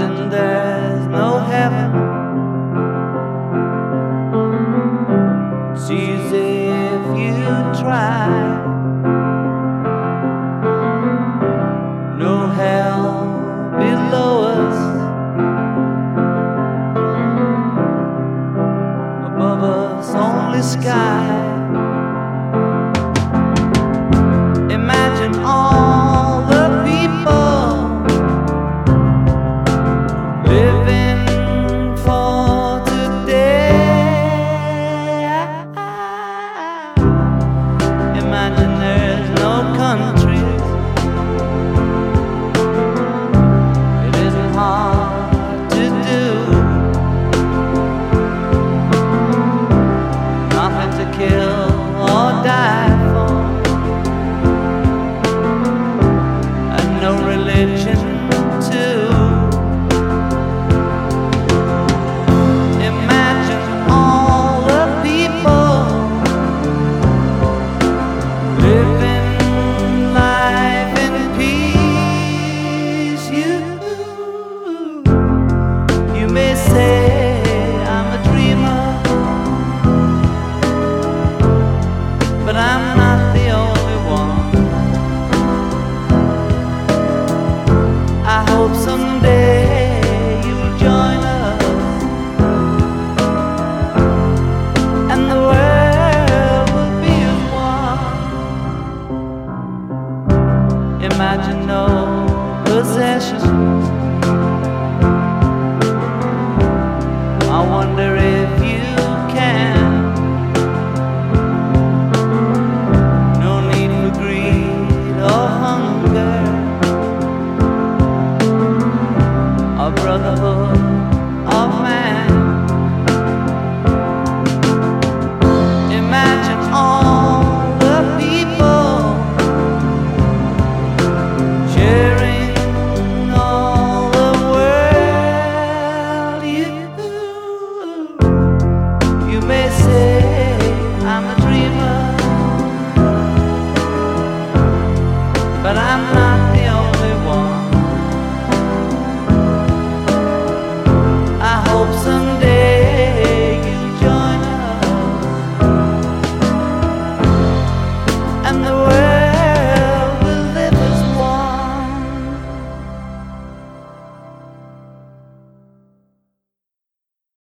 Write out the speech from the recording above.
Imagine there's no heaven. It's easy if you try. No hell below us, above us only sky. Imagine all the people living for today. Imagine there's no countries. It isn't hard to do. Nothing to kill or die for, and no religion too. Imagine all the people living life in peace. You may say